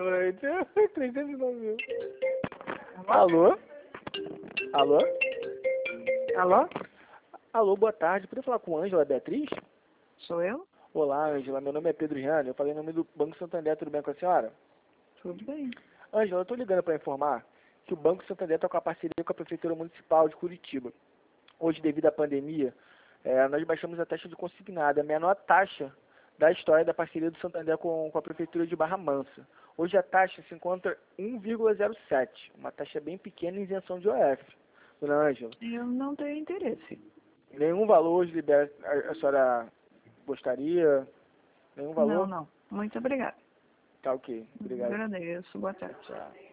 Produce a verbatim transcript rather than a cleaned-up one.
noite. trezentos e nove mil. Alô? Alô? Alô? Alô, boa tarde. Podia falar com a Ângela Beatriz? Sou eu? Olá, Ângela. Meu nome é Pedro Riane. Eu falei em nome do Banco Santander. Tudo bem com a senhora? Tudo bem. Ângela, eu estou ligando para informar que o Banco Santander está com a parceria com a Prefeitura Municipal de Curitiba. Hoje, devido à pandemia, é, nós baixamos a taxa de consignada, a menor taxa da história da parceria do Santander com, com a Prefeitura de Barra Mansa. Hoje a taxa se encontra um vírgula zero sete, uma taxa bem pequena em isenção de O F. Dona Ângela, Eu não tenho interesse. nenhum valor hoje libera, a, a senhora gostaria? Nenhum Não, valor? não. Muito obrigada. Tá ok, obrigado. Agradeço. Boa tarde. Tchau.